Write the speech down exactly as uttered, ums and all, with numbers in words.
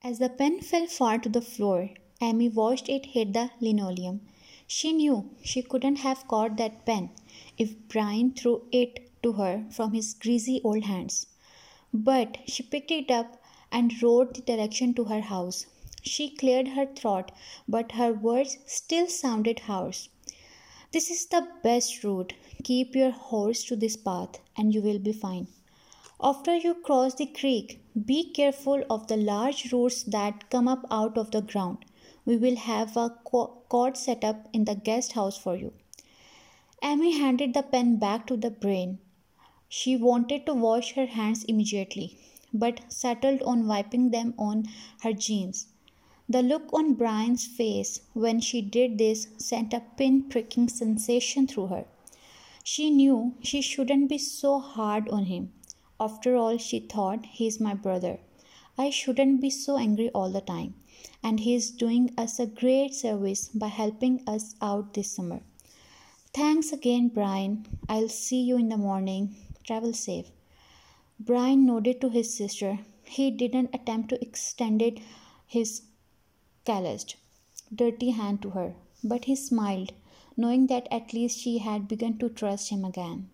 As the pen fell far to the floor, Amy watched it hit the linoleum. She knew she couldn't have caught that pen if Brian threw it to her from his greasy old hands. But she picked it up and wrote the direction to her house. She cleared her throat, but her words still sounded hoarse. This is the best route. Keep your horse to this path, and you will be fine. After you cross the creek, be careful of the large roots that come up out of the ground. We will have a cot set up in the guest house for you. Amy handed the pen back to the brain. She wanted to wash her hands immediately, but settled on wiping them on her jeans. The look on Brian's face when she did this sent a pin-pricking sensation through her. She knew she shouldn't be so hard on him. After all, she thought, he's my brother. I shouldn't be so angry all the time. And he's doing us a great service by helping us out this summer. Thanks again, Brian. I'll see you in the morning. Travel safe. Brian nodded to his sister. He didn't attempt to extend his calloused, dirty hand to her, but he smiled, knowing that at least she had begun to trust him again.